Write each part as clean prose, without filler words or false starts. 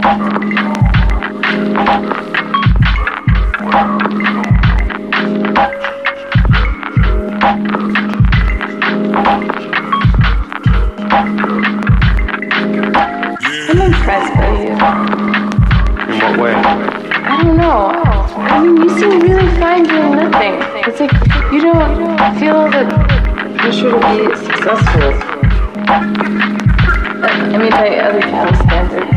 I'm impressed by you. In what way? I don't know. I mean, you seem really fine doing nothing. It's like you don't feel the pressure to be successful. I mean, by other people's standards.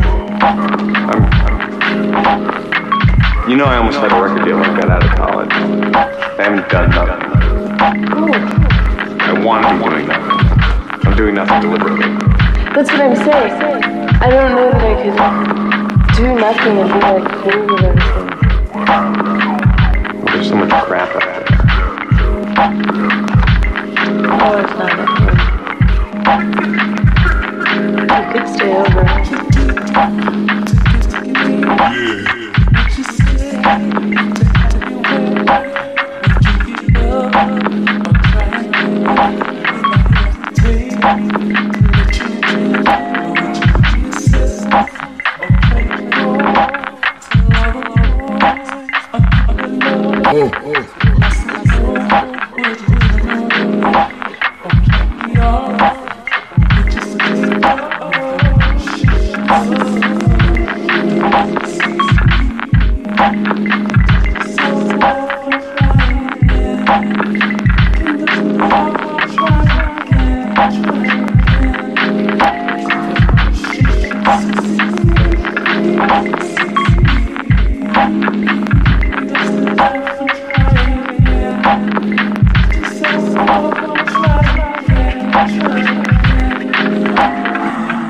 You know, I almost had a record deal when I got out of college. I haven't done nothing. Oh. I want to be doing nothing. I'm doing nothing deliberately. That's what I'm saying. I don't know that I could do nothing and be like cool with everything. There's so much crap out there. Oh, it's not that you could stay over.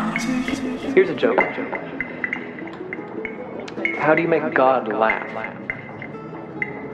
Here's a joke. How do you make God laugh?